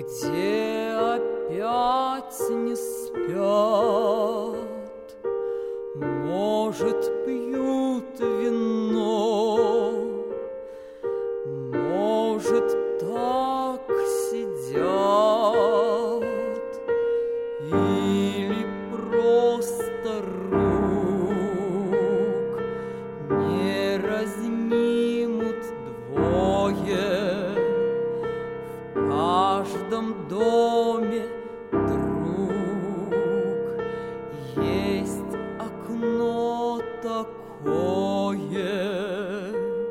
где опять не спят. Может, пьют вино, может, так сидят, или просто рук не разнимут двое. В каждом доме, друг, есть окно такое.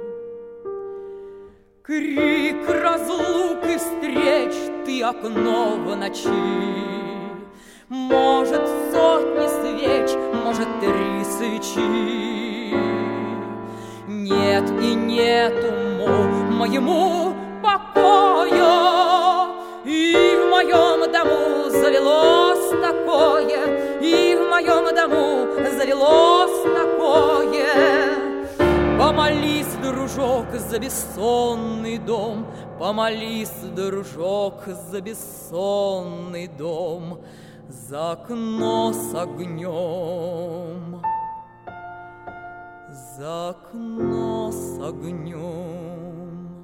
Крик разлук и встреч, ты окно в ночи. Может, сотни свеч, может, 3 свечи. Нет и нету моему покоя, и в моем дому завелось такое, и в моем дому завелось такое. Помолись, дружок, за бессонный дом, помолись, дружок, за бессонный дом, за окно с огнем, за окно с огнем.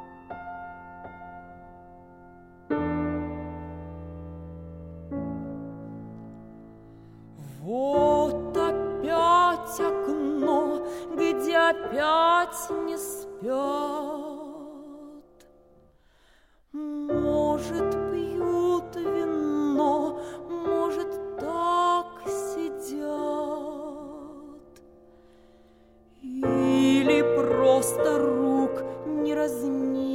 Вот опять окно, где опять не спят. Может, пьют вино, может, так сидят, или просто рук не разнимут.